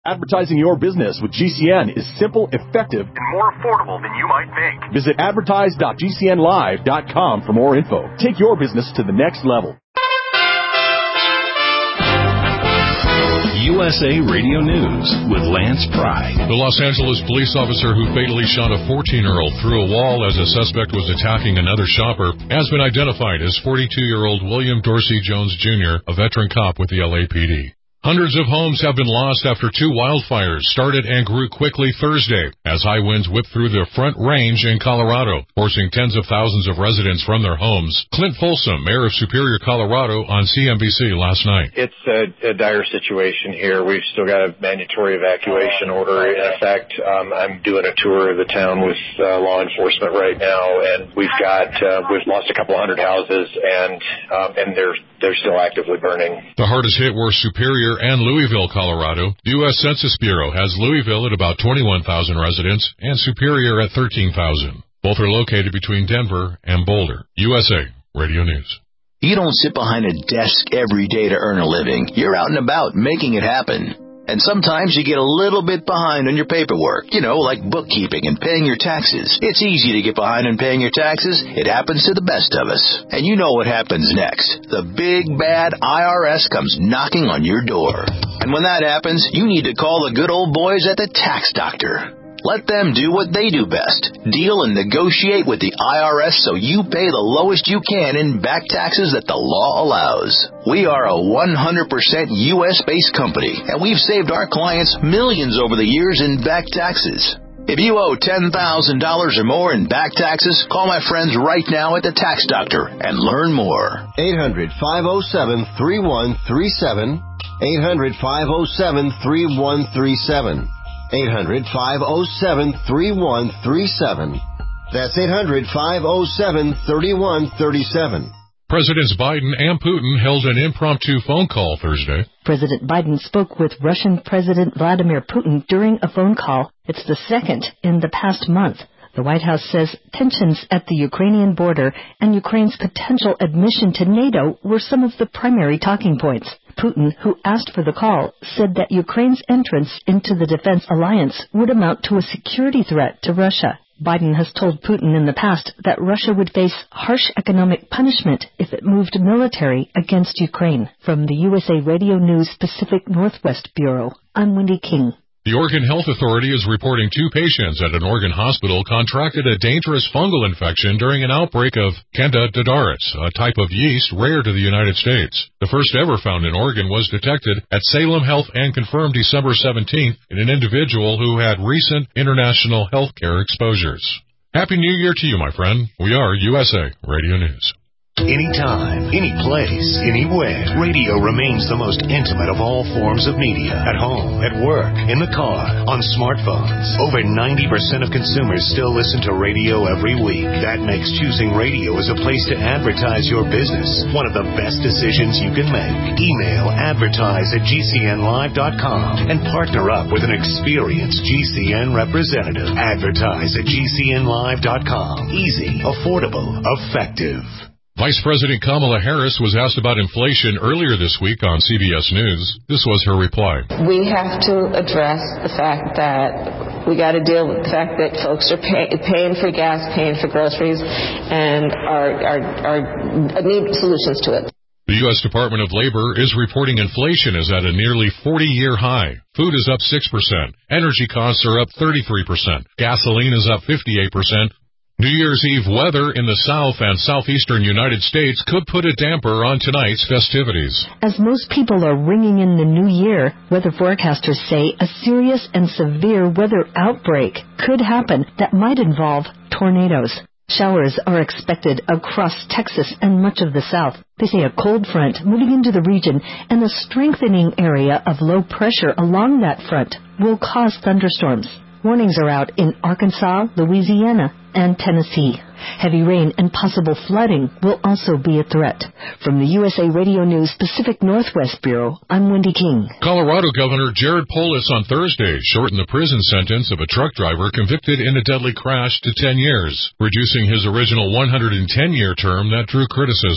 Advertising your business with GCN is simple, effective, and more affordable than you might think. Visit advertise.gcnlive.com for more info. Take your business to the next level. USA Radio News with Lance Pry. The Los Angeles police officer who fatally shot a 14-year-old through a wall as a suspect was attacking another shopper has been identified as 42-year-old William Dorsey Jones Jr., a veteran cop with the LAPD. Hundreds of homes have been lost after two wildfires started and grew quickly Thursday as high winds whipped through the Front Range in Colorado, forcing tens of thousands of residents from their homes. Clint Folsom, mayor of Superior, Colorado, on CNBC last night. It's a dire situation here. We've still got a mandatory evacuation order in effect. I'm doing a tour of the town with law enforcement right now, and we've lost a couple hundred houses, and they're still actively burning. The hardest hit were Superior and Louisville, Colorado. The U.S. Census Bureau has Louisville at about 21,000 residents and Superior at 13,000. Both are located between Denver and Boulder. USA Radio News. You don't sit behind a desk every day to earn a living. You're out and about making it happen. And sometimes you get a little bit behind on your paperwork, like bookkeeping and paying your taxes. It's easy to get behind on paying your taxes. It happens to the best of us. And you know what happens next. The big, bad IRS comes knocking on your door. And when that happens, you need to call the good old boys at the Tax Doctor. Let them do what they do best. Deal and negotiate with the IRS so you pay the lowest you can in back taxes that the law allows. We are a 100% U.S.-based company, and we've saved our clients millions over the years in back taxes. If you owe $10,000 or more in back taxes, call my friends right now at the Tax Doctor and learn more. 800-507-3137. 800-507-3137. 800-507-3137. That's 800-507-3137. Presidents Biden and Putin held an impromptu phone call Thursday. President Biden spoke with Russian President Vladimir Putin during a phone call. It's the second in the past month. The White House says tensions at the Ukrainian border and Ukraine's potential admission to NATO were some of the primary talking points. Putin, who asked for the call, said that Ukraine's entrance into the defense alliance would amount to a security threat to Russia. Biden has told Putin in the past that Russia would face harsh economic punishment if it moved military against Ukraine. From the USA Radio News Pacific Northwest Bureau, I'm Wendy King. The Oregon Health Authority is reporting 2 patients at an Oregon hospital contracted a dangerous fungal infection during an outbreak of Candida didaris, a type of yeast rare to the United States. The first ever found in Oregon was detected at Salem Health and confirmed December 17th in an individual who had recent international healthcare exposures. Happy New Year to you, my friend. We are USA Radio News. Anytime, any place, anywhere, radio remains the most intimate of all forms of media. At home, at work, in the car, on smartphones. Over 90% of consumers still listen to radio every week. That makes choosing radio as a place to advertise your business one of the best decisions you can make. Email advertise@gcnlive.com and partner up with an experienced GCN representative. Advertise@gcnlive.com. Easy, affordable, effective. Vice President Kamala Harris was asked about inflation earlier this week on CBS News. This was her reply. We have to address the fact that we got to deal with the fact that folks are paying for gas, paying for groceries, and need solutions to it. The U.S. Department of Labor is reporting inflation is at a nearly 40-year high. Food is up 6%. Energy costs are up 33%. Gasoline is up 58%. New Year's Eve weather in the South and southeastern United States could put a damper on tonight's festivities. As most people are ringing in the new year, weather forecasters say a serious and severe weather outbreak could happen that might involve tornadoes. Showers are expected across Texas and much of the South. They say a cold front moving into the region and a strengthening area of low pressure along that front will cause thunderstorms. Warnings are out in Arkansas, Louisiana, and Tennessee. Heavy rain and possible flooding will also be a threat. From the USA Radio News Pacific Northwest Bureau, I'm Wendy King. Colorado Governor Jared Polis on Thursday shortened the prison sentence of a truck driver convicted in a deadly crash to 10 years, reducing his original 110-year term that drew criticism.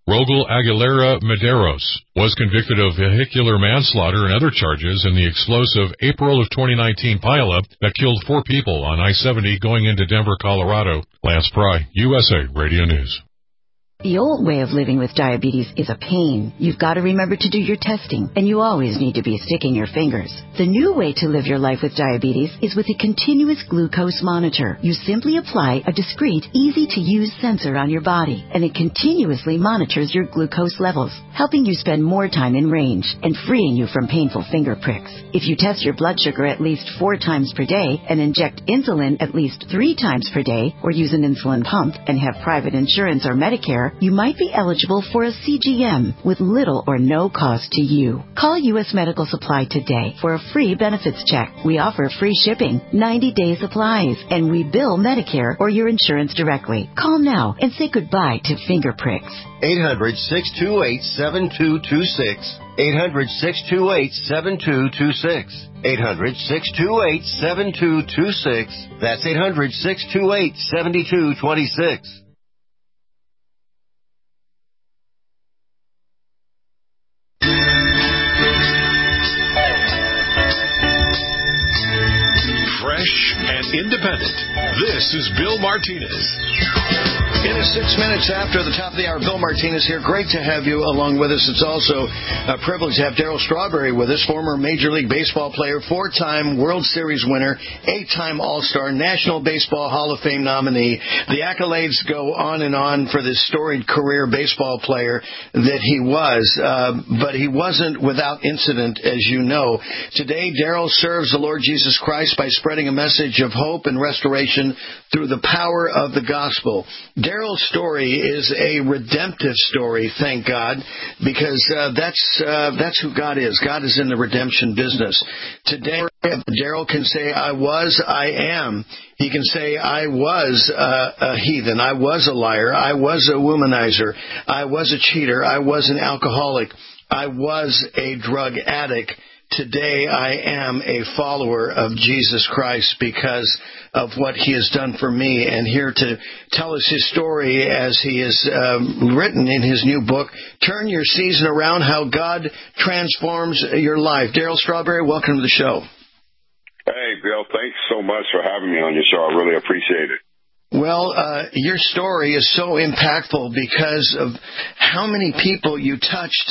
Rogel Aguilera Medeiros was convicted of vehicular manslaughter and other charges in the explosive April of 2019 pileup that killed 4 people on I-70 going into Denver, Colorado. Lance Pry, USA Radio News. The old way of living with diabetes is a pain. You've got to remember to do your testing, and you always need to be sticking your fingers. The new way to live your life with diabetes is with a continuous glucose monitor. You simply apply a discreet, easy-to-use sensor on your body, and it continuously monitors your glucose levels, helping you spend more time in range and freeing you from painful finger pricks. If you test your blood sugar at least 4 times per day and inject insulin at least 3 times per day, or use an insulin pump and have private insurance or Medicare, you might be eligible for a CGM with little or no cost to you. Call U.S. Medical Supply today for a free benefits check. We offer free shipping, 90-day supplies, and we bill Medicare or your insurance directly. Call now and say goodbye to finger pricks. 800-628-7226. 800-628-7226. 800-628-7226. That's 800-628-7226. Fresh and independent. This is Bill Martinez. It is 6 minutes after the top of the hour. Bill Martinez here. Great to have you along with us. It's also a privilege to have Darryl Strawberry with us, former Major League Baseball player, 4-time World Series winner, 8-time All-Star, National Baseball Hall of Fame nominee. The accolades go on and on for this storied career baseball player that he was, but he wasn't without incident, as you know. Today, Darryl serves the Lord Jesus Christ by spreading a message of hope and restoration through the power of the gospel. Darryl's story is a redemptive story, thank God, because that's who God is. God is in the redemption business. Today, Darryl can say, I was, I am. He can say, I was a heathen. I was a liar. I was a womanizer. I was a cheater. I was an alcoholic. I was a drug addict. Today I am a follower of Jesus Christ because of what he has done for me, and here to tell us his story as he is written in his new book, Turn Your Season Around, How God Transforms Your Life. Darryl Strawberry, welcome to the show. Hey, Bill, thanks so much for having me on your show. I really appreciate it. Well, your story is so impactful because of how many people you touched,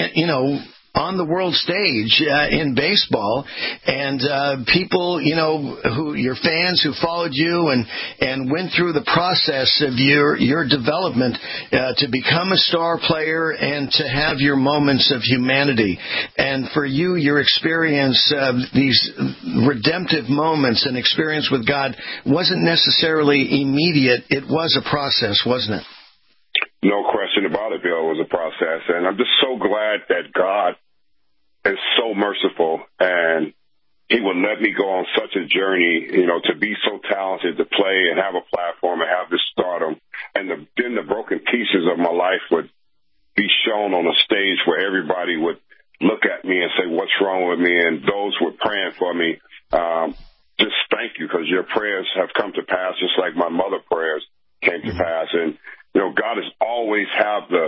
on the world stage in baseball, and people, who your fans who followed you and went through the process of your development to become a star player and to have your moments of humanity. And for you, your experience, these redemptive moments and experience with God wasn't necessarily immediate. It was a process, wasn't it? No question about it, Bill. It was a process. And I'm just so glad that God is so merciful, and he would let me go on such a journey, to be so talented, to play and have a platform and have this stardom. And then the broken pieces of my life would be shown on a stage where everybody would look at me and say, what's wrong with me? And those who were praying for me, just thank you, because your prayers have come to pass just like my mother's prayers came to pass. And, God has always had the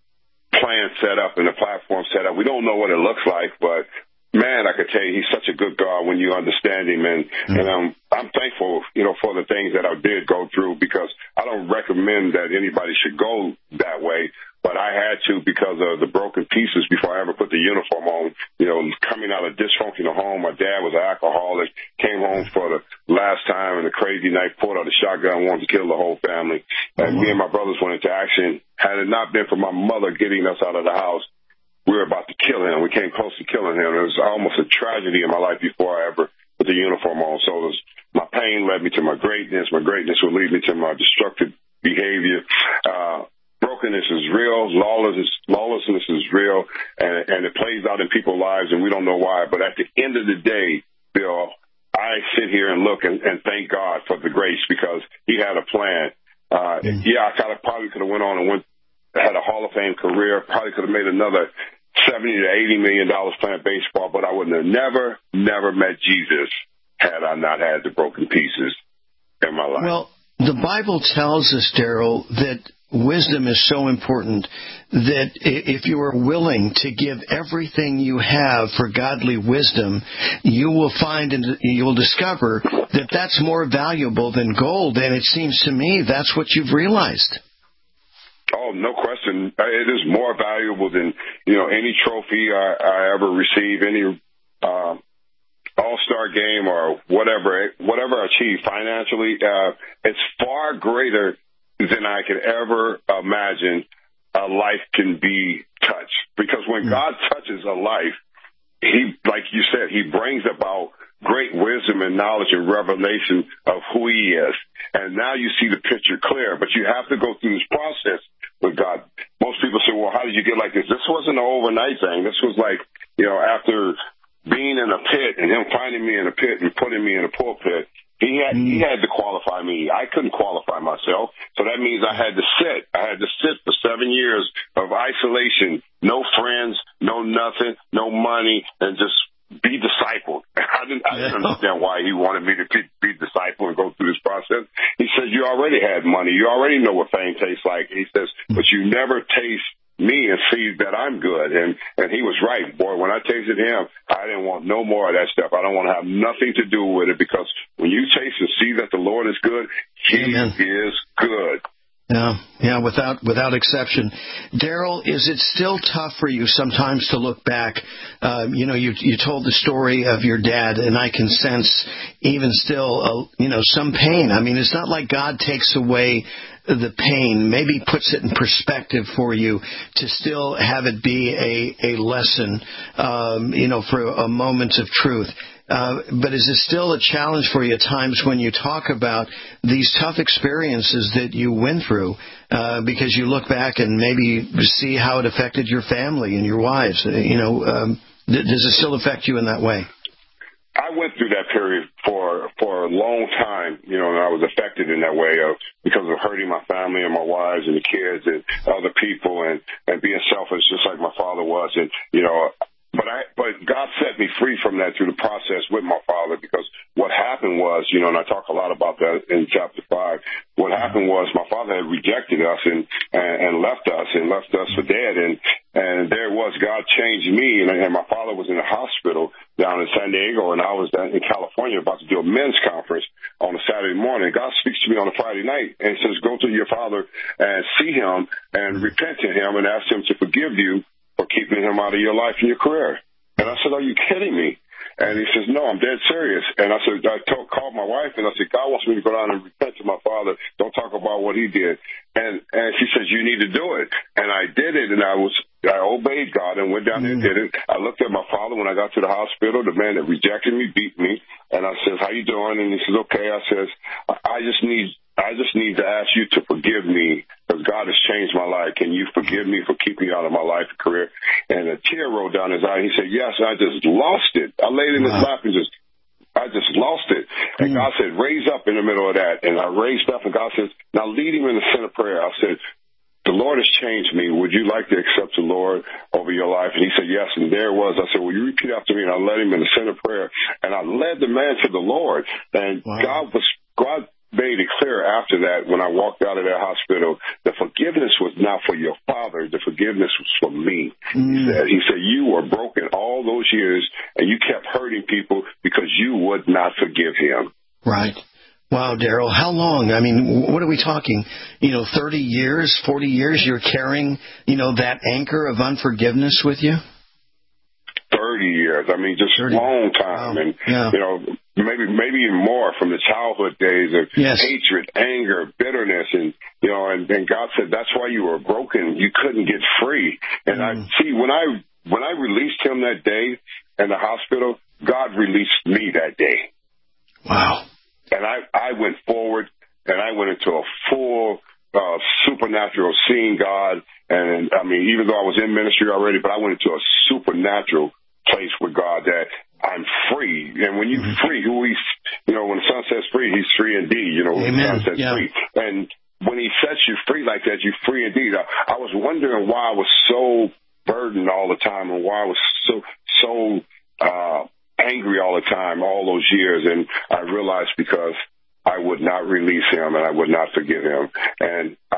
plan set up and the platform set up. We don't know what it looks like, but man, I could tell you he's such a good God when you understand him. And I'm thankful, for the things that I did go through, because I don't recommend that anybody should go that way. But I had to because of the broken pieces before I ever put the uniform on. Coming out of a dysfunctional home, my dad was an alcoholic, came home for the last time, and the crazy night pulled out a shotgun, wanted to kill the whole family. And me and my brothers went into action. Had it not been for my mother getting us out of the house, we were about to kill him. We came close to killing him. It was almost a tragedy in my life before I ever put the uniform on. So my pain led me to my greatness. My greatness would lead me to my destructive behavior. Brokenness is real. Lawlessness is real, and it plays out in people's lives, and we don't know why. But at the end of the day, Bill, I sit here and look and thank God for the grace, because he had a plan. I probably could have went on and had a Hall of Fame career, probably could have made another $70 to $80 million playing baseball, but I would have never met Jesus had I not had the broken pieces in my life. Well, the Bible tells us, Darryl, that wisdom is so important that if you are willing to give everything you have for godly wisdom, you will find and you will discover that that's more valuable than gold. And it seems to me that's what you've realized. Oh, no question. It is more valuable than, any trophy I ever receive, any all-star game or whatever I achieve financially. It's far greater than I could ever imagine a life can be touched. Because when God touches a life, He, like you said, He brings about great wisdom and knowledge and revelation of who He is. And now you see the picture clear, but you have to go through this process with God. Most people say, well, how did you get like this? This wasn't an overnight thing. This was like, after being in a pit and Him finding me in a pit and putting me in a pulpit, He had to qualify me. I couldn't qualify myself. So that means I had to sit. I had to sit for 7 years of isolation, no friends, no nothing, no money, and just be discipled. I didn't understand why He wanted me to be discipled and go through this process. He said, you already had money. You already know what fame tastes like. And He says, but you never taste me and see that I'm good. And He was right, boy. When I tasted Him, I didn't want no more of that stuff. I don't want to have nothing to do with it, because when you taste and see that the Lord is good, He is good. Yeah, without exception. Daryl, is it still tough for you sometimes to look back? You told the story of your dad, and I can sense even still, some pain. I mean, it's not like God takes away the pain, maybe puts it in perspective for you to still have it be a lesson, for a moment of truth. But is it still a challenge for you at times when you talk about these tough experiences that you went through, because you look back and maybe see how it affected your family and your wives? Does it still affect you in that way? I went through that period for a long time, and I was affected in that way because of hurting my family and my wives and the kids and other people and being selfish just like my father was. And, but God set me free from that through the process with my father, because what happened was, and I talk a lot about that in chapter 5, what happened was my father had rejected us and left us for dead. And there it was, God changed me, and my father was in a hospital down in San Diego, and I was down in California about to do a men's conference on a Saturday morning. God speaks to me on a Friday night and says, go to your father and see him and repent to him and ask him to forgive you for keeping him out of your life and your career. And I said, are you kidding me? And he says, no, I'm dead serious. And I said, called my wife, and I said, God wants me to go down and repent to my father. Don't talk about what he did. And she says, you need to do it. And I did it, and I obeyed God and went down there and did it. I looked at my father when I got to the hospital, the man that rejected me, beat me. And I says, how you doing? And he says, okay. I says, I just need to ask you to forgive me, because God has changed my life. Can you forgive me for keeping you out of my life and career? And a tear rolled down his eye. He said, yes, I just lost it. I laid in his lap and I just lost it. And God said, raise up in the middle of that. And I raised up, and God says, now lead him in the center prayer. I said, the Lord has changed me. Would you like to accept the Lord over your life? And he said, yes. And there it was. I said, will you repeat after me? And I led him in the center prayer. And I led the man to the Lord. And God made it clear after that, when I walked out of that hospital, the forgiveness was not for your father. The forgiveness was for me. He said, you were broken all those years, and you kept hurting people because you would not forgive him. Right. Wow, Daryl, how long? I mean, what are we talking? 30 years, 40 years you're carrying, that anchor of unforgiveness with you? 30 years. I mean, just a long time. Wow. And, maybe even more, from the childhood days of hatred, anger, bitterness. And, and God said, that's why you were broken. You couldn't get free. And I see, when I released him that day in the hospital, God released me that day. Wow. And I went forward, and I went into a full supernatural seeing God. And, I mean, even though I was in ministry already, but I went into a supernatural place with God that I'm free. And when you're free, when the Son says free, he's free indeed. When the Son says free. And when he sets you free like that, you're free indeed. I was wondering why I was so burdened all the time, and why I was so angry all the time, all those years. And I realized because I would not release him, and I would not forgive him. And I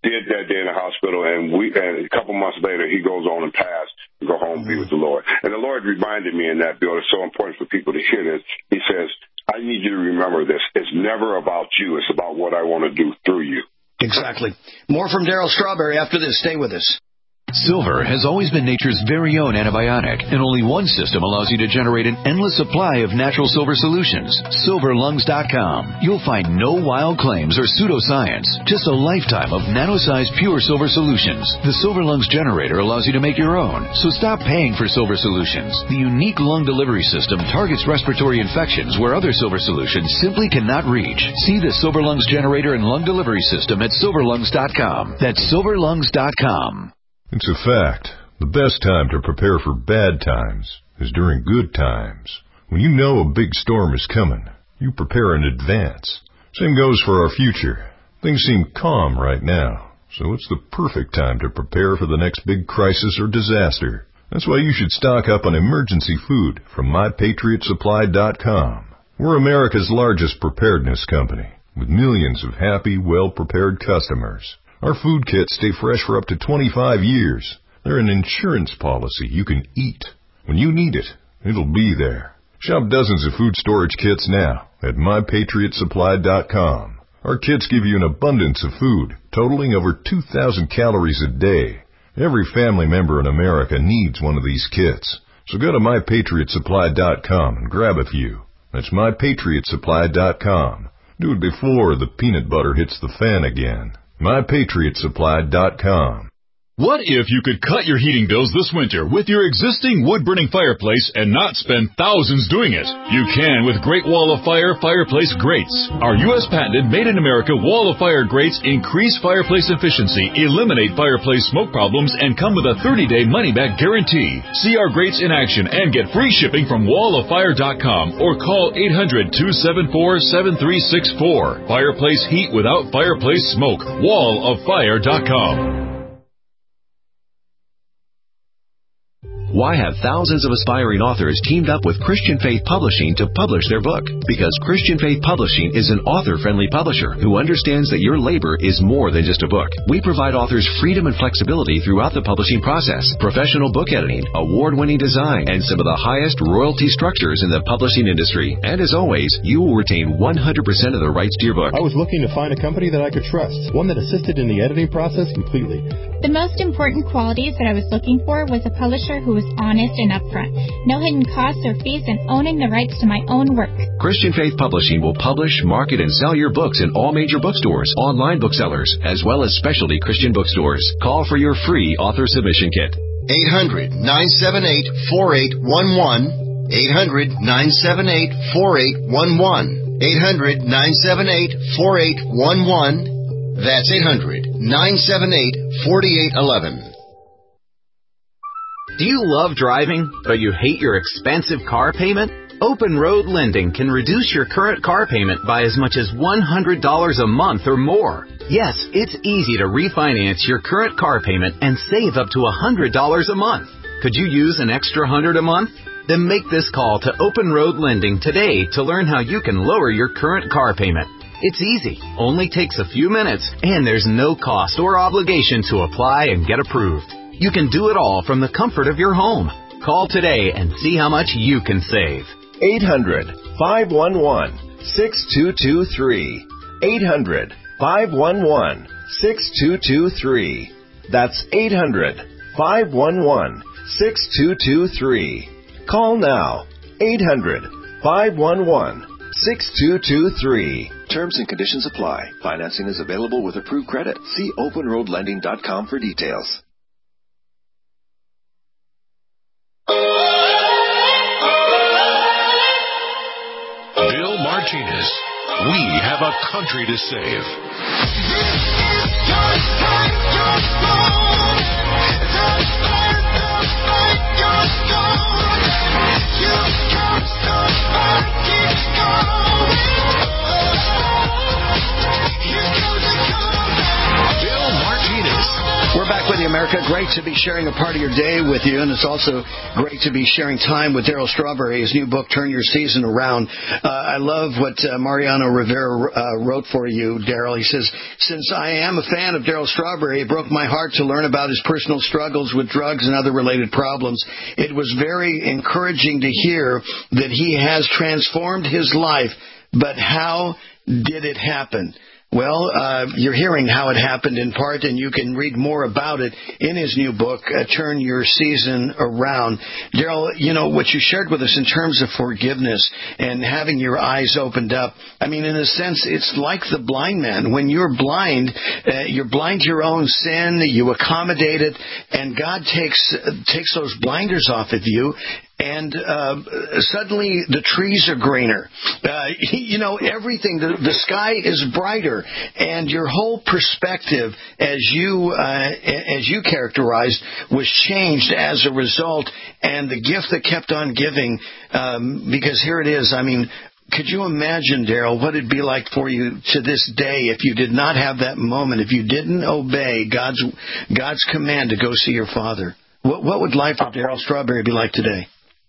did that day in the hospital, and a couple months later, he goes on and passed to go home and be with the Lord. And the Lord reminded me in that, Bill, it's so important for people to hear this. He says, I need you to remember this. It's never about you. It's about what I want to do through you. Exactly. More from Darryl Strawberry after this. Stay with us. Silver has always been nature's very own antibiotic, and only one system allows you to generate an endless supply of natural silver solutions. SilverLungs.com. You'll find no wild claims or pseudoscience, just a lifetime of nano-sized pure silver solutions. The Silver Lungs generator allows you to make your own, so stop paying for silver solutions. The unique lung delivery system targets respiratory infections where other silver solutions simply cannot reach. See the Silver Lungs generator and lung delivery system at SilverLungs.com. That's SilverLungs.com. It's a fact. The best time to prepare for bad times is during good times. When you know a big storm is coming, you prepare in advance. Same goes for our future. Things seem calm right now, so it's the perfect time to prepare for the next big crisis or disaster. That's why you should stock up on emergency food from MyPatriotSupply.com. We're America's largest preparedness company, with millions of happy, well-prepared customers. Our food kits stay fresh for up to 25 years. They're an insurance policy you can eat. When you need it, it'll be there. Shop dozens of food storage kits now at MyPatriotSupply.com. Our kits give you an abundance of food, totaling over 2,000 calories a day. Every family member in America needs one of these kits. So go to MyPatriotSupply.com and grab a few. That's MyPatriotSupply.com. Do it before the peanut butter hits the fan again. MyPatriotSupply.com. What if you could cut your heating bills this winter with your existing wood-burning fireplace and not spend thousands doing it? You can with Great Wall of Fire fireplace grates. Our U.S. patented made-in-America Wall of Fire grates increase fireplace efficiency, eliminate fireplace smoke problems, and come with a 30-day money-back guarantee. See our grates in action and get free shipping from walloffire.com or call 800-274-7364. Fireplace heat without fireplace smoke. walloffire.com. Why have thousands of aspiring authors teamed up with Christian Faith Publishing to publish their book? Because Christian Faith Publishing is an author-friendly publisher who understands that your labor is more than just a book. We provide authors freedom and flexibility throughout the publishing process, professional book editing, award-winning design, and some of the highest royalty structures in the publishing industry. And as always, you will retain 100% of the rights to your book. I was looking to find a company that I could trust, one that assisted in the editing process completely. The most important qualities that I was looking for was a publisher who was honest and upfront, no hidden costs or fees, and owning the rights to my own work. Christian Faith Publishing will publish, market, and sell your books in all major bookstores, online booksellers, as well as specialty Christian bookstores. Call for your free author submission kit. 800-978-4811. 800-978-4811. 800-978-4811. That's 800-978-4811. Do you love driving, but you hate your expensive car payment? Open Road Lending can reduce your current car payment by as much as $100 a month or more. Yes, it's easy to refinance your current car payment and save up to $100 a month. Could you use an extra $100 a month? Then make this call to Open Road Lending today to learn how you can lower your current car payment. It's easy, only takes a few minutes, and there's no cost or obligation to apply and get approved. You can do it all from the comfort of your home. Call today and see how much you can save. 800-511-6223. 800-511-6223. That's 800-511-6223. Call now. 800-511-6223. Terms and conditions apply. Financing is available with approved credit. See openroadlending.com for details. Bill Martinez. We have a country to save. We're back with the America. Great to be sharing a part of your day with you, and it's also great to be sharing time with Darryl Strawberry, his new book, Turn Your Season Around. I love what Mariano Rivera wrote for you, Darryl. He says, since I am a fan of Darryl Strawberry, it broke my heart to learn about his personal struggles with drugs and other related problems. It was very encouraging to hear that he has transformed his life, but how did it happen? Well, you're hearing how it happened in part, and you can read more about it in his new book, Turn Your Season Around. Darryl, you know, what you shared with us in terms of forgiveness and having your eyes opened up, I mean, in a sense, it's like the blind man. When you're blind to your own sin, you accommodate it, and God takes those blinders off of you, and suddenly the trees are greener. You know, everything, the sky is brighter, and your whole perspective, as you characterized, was changed as a result, and the gift that kept on giving, because here it is, I mean, could you imagine, Darryl, what it'd be like for you to this day if you did not have that moment, if you didn't obey God's command to go see your father? What would life of Darryl Strawberry be like today?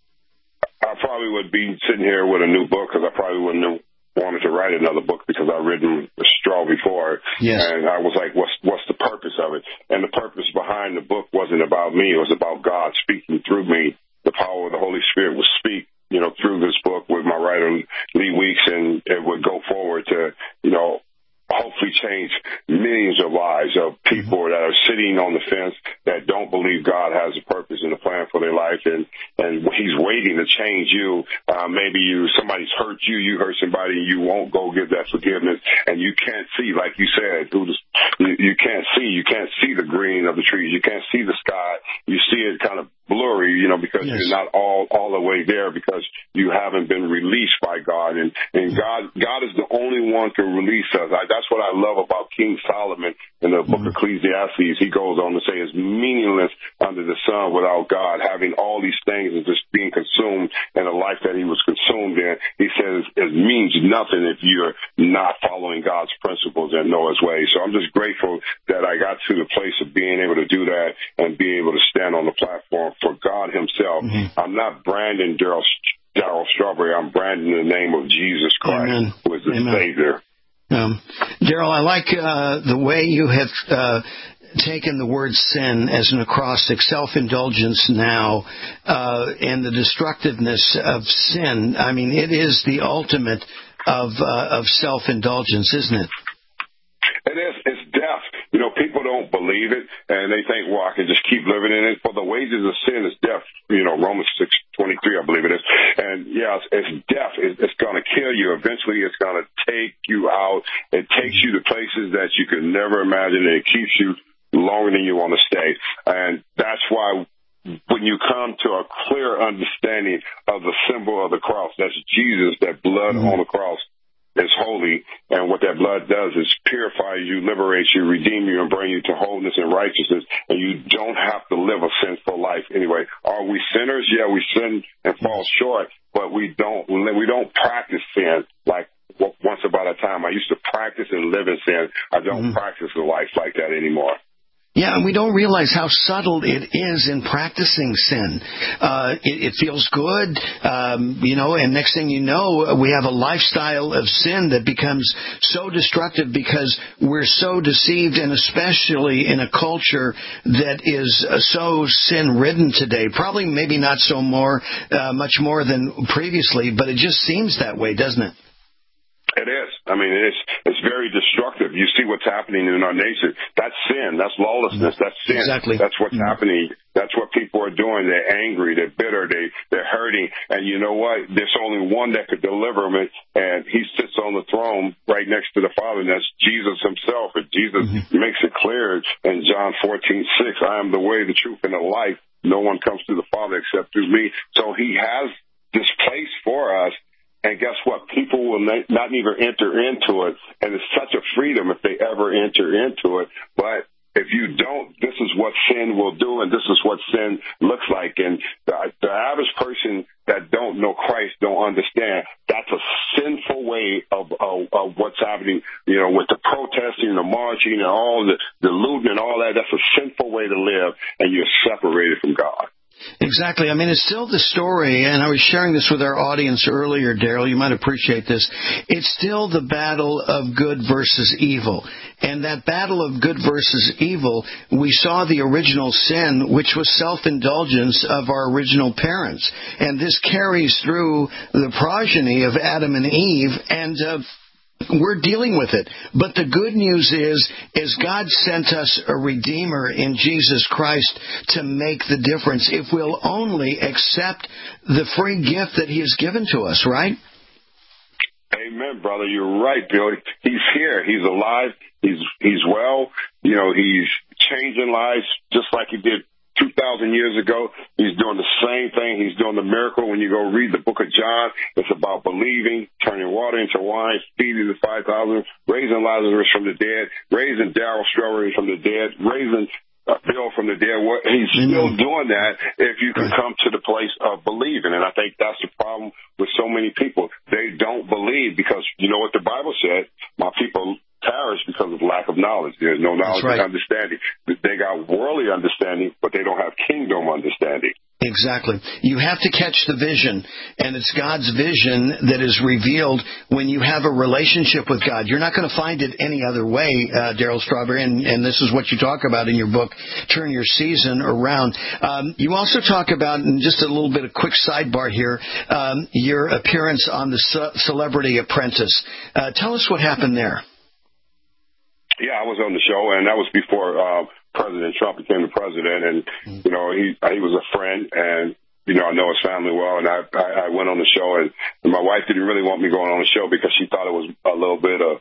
I probably would be sitting here with a new book, because I probably wouldn't have wanted to write another book, because I've written Straw before. Yes. And I was like, what's the purpose of it? And the purpose behind the book wasn't about me. It was about God speaking through me. The power of the Holy Spirit would speak, you know, through this book with my writer, Lee Weeks, and it would go forward to, you know, hopefully change millions of lives of people that are sitting on the fence, that don't believe God has a purpose and a plan for their life, and He's waiting to change you. Maybe somebody's hurt you, you hurt somebody, and you won't go give that forgiveness, and you can't see, like you said, you can't see the green of the trees, you can't see the sky, you see it kind of blurry, you know, because yes. you're not all the way there, because you haven't been released by God, and God is the only one who can release us. That's what I love about King Solomon in the book of Ecclesiastes. He goes on to say it's meaningless under the sun without God, having all these things and just being consumed in a life that he was consumed in. He says it means nothing if you're not following God's principles and know his ways. So I'm just grateful that I got to the place of being able to do that and being able to stand on the platform for God himself. I'm not branding Darryl Strawberry. I'm branding the name of Jesus Christ, who is the Savior. Darryl, I like the way you have taken the word sin as an acrostic, self-indulgence now, and the destructiveness of sin. I mean, it is the ultimate of self-indulgence, isn't it? It is. It's death. You know, people don't believe it, and they think, well, I can just keep living in it. For the wages of sin is death. You know, Romans 6:23, I believe it is. And, yeah, it's death. It's going to kill you. Eventually, it's going to take you out. It takes you to places that you could never imagine, and it keeps you longer than you want to stay. And that's why when you come to a clear understanding of the symbol of the cross, that's Jesus, that blood on the cross, is holy, and what that blood does is purify you, liberate you, redeem you, and bring you to wholeness and righteousness, and you don't have to live a sinful life anyway. Are we sinners? Yeah, we sin and fall short, but we don't practice sin like once upon a time. I used to practice and live in sin. I don't practice a life like that anymore. Yeah, and we don't realize how subtle it is in practicing sin. It feels good, you know, and next thing you know, we have a lifestyle of sin that becomes so destructive because we're so deceived, and especially in a culture that is so sin-ridden today. Probably maybe not so much more than previously, but it just seems that way, doesn't it? It is. I mean, it's very destructive. You see what's happening in our nation. That's sin. That's lawlessness. That's sin. Exactly. That's what's happening. That's what people are doing. They're angry. They're bitter. They're hurting. And you know what? There's only one that could deliver them, and he sits on the throne right next to the Father, and that's Jesus himself. And Jesus makes it clear in John 14:6, I am the way, the truth, and the life. No one comes to the Father except through me. So he has this place for us. And guess what? People will not even enter into it. And it's such a freedom if they ever enter into it. But if you don't, this is what sin will do, and this is what sin looks like. And the average person that don't know Christ don't understand. That's a sinful way of what's happening, with the protesting, the marching, and all the looting and all that. That's a sinful way to live, and you're separated from God. Exactly. I mean, it's still the story, and I was sharing this with our audience earlier, Daryl. You might appreciate this. It's still the battle of good versus evil. And that battle of good versus evil, we saw the original sin, which was self-indulgence of our original parents. And this carries through the progeny of Adam and Eve, and we're dealing with it. But the good news is God sent us a Redeemer in Jesus Christ to make the difference if we'll only accept the free gift that He has given to us, right? Amen, brother. You're right, Bill. He's here. He's alive. He's well. He's changing lives just like He did 2,000 years ago. He's doing the same thing. He's doing the miracle. When you go read the book of John, it's about believing, turning water into wine, feeding the 5,000, raising Lazarus from the dead, raising Darryl Strawberry from the dead, raising Bill from the dead. He's still doing that if you can come to the place of believing. And I think that's the problem with so many people. They don't believe because you know what the Bible said? My people perish because of lack of knowledge. There's no knowledge and understanding. They got worldly understanding, but they don't have kingdom understanding. Exactly. You have to catch the vision, and it's God's vision that is revealed when you have a relationship with God. You're not going to find it any other way, Darryl Strawberry, and this is what you talk about in your book, Turn Your Season Around. You also talk about, and just a little bit of quick sidebar here, your appearance on the Celebrity Apprentice. Tell us what happened there. Yeah, I was on the show, and that was before President Trump became the president. And, he was a friend, and, I know his family well. And I went on the show, and my wife didn't really want me going on the show because she thought it was a little bit of,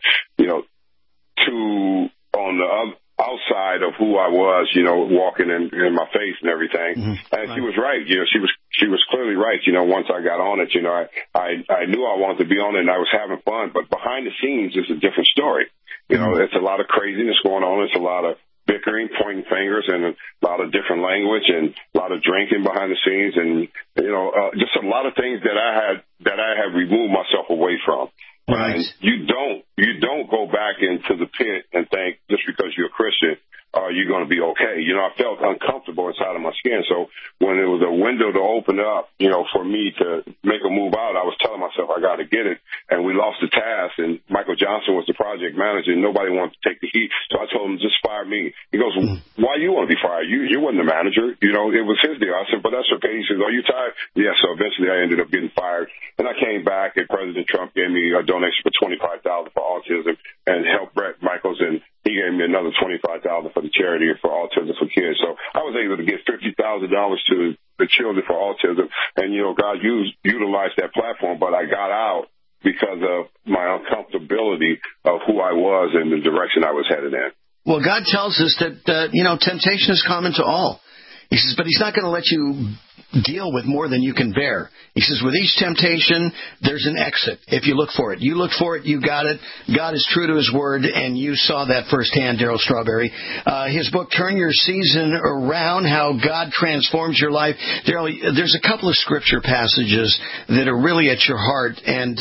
too on the outside of who I was, walking in my face and everything. Mm-hmm. And she was right. She was clearly right. Once I got on it, I knew I wanted to be on it, and I was having fun. But behind the scenes, it's a different story. It's a lot of craziness going on. It's a lot of bickering, pointing fingers, and a lot of different language, and a lot of drinking behind the scenes, and just a lot of things that I have removed myself away from. Right. And you don't go back into the pit and think just because you're a Christian, you're going to be okay. I felt uncomfortable inside of my skin. So when there was a window to open up, for me to make a move out, I was telling myself I got to get it. And we lost the task. And Michael Johnson was the project manager, and nobody wanted to take the heat. So I told him, just fire me. He goes, why you want to be fired? You weren't the manager. It was his deal. I said, but that's okay. He says, are you tired? Yeah. So eventually I ended up getting fired. And I came back, and President Trump gave me a donation for $25,000 for autism and helped Brett Michaels, and he gave me another $25,000 for the charity for autism for kids. So I was able to get $50,000 to the children for autism. And, God utilized that platform, but I got out because of my uncomfortability of who I was and the direction I was headed in. Well, God tells us that, temptation is common to all. He says, but He's not going to let you deal with more than you can bear. He says, with each temptation, there's an exit if you look for it. You look for it, you got it. God is true to His word, and you saw that firsthand, Darryl Strawberry. His book, Turn Your Season Around, How God Transforms Your Life. Darryl, there's a couple of scripture passages that are really at your heart, and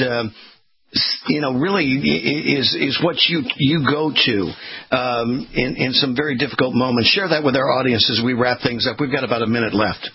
really is what you go to in some very difficult moments. Share that with our audience as we wrap things up. We've got about a minute left.